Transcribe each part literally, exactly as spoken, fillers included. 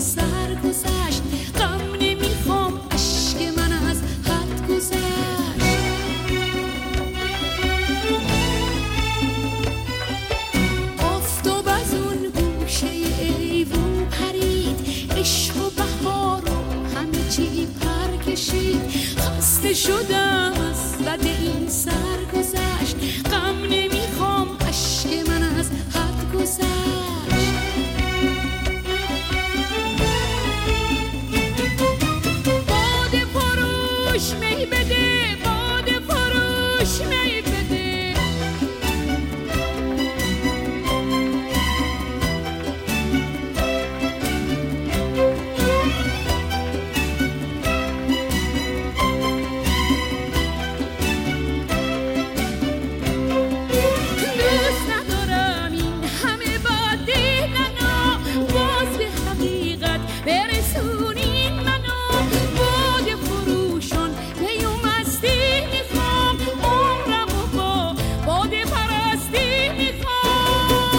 سر گذشت، غم نمیخوام اشک من از حد گذشت. آفتاب از اون گوشه ایوون پرید، عشق و بهار و همه چی پر کشید. خسته شدم از بد این سر گذشت، غم نمیخوام اشک من از حد گذشت. باده فروش می بده، باده فروش می بده. دوست ندارم این همه باده منو، باز به حقیقت برسونین منو. باده فروشان می و مستی میخوام، عمرمو با باده پرستی میخوام.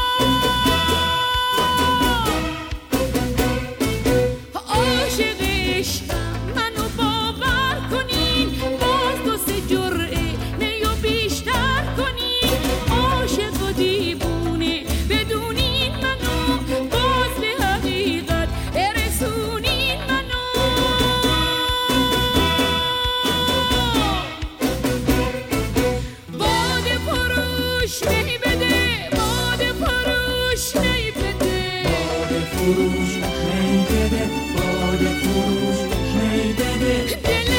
عاشق عشقم منو باور کنین، باز دو سه جرعه می و بیشتر کنین. عاشق و دیوونه بدونین منو، باز به حقیقت برسونین منو. باده فروش می بده، باده فروش می بده. باده فروش می بده، باده فروش می بده. دل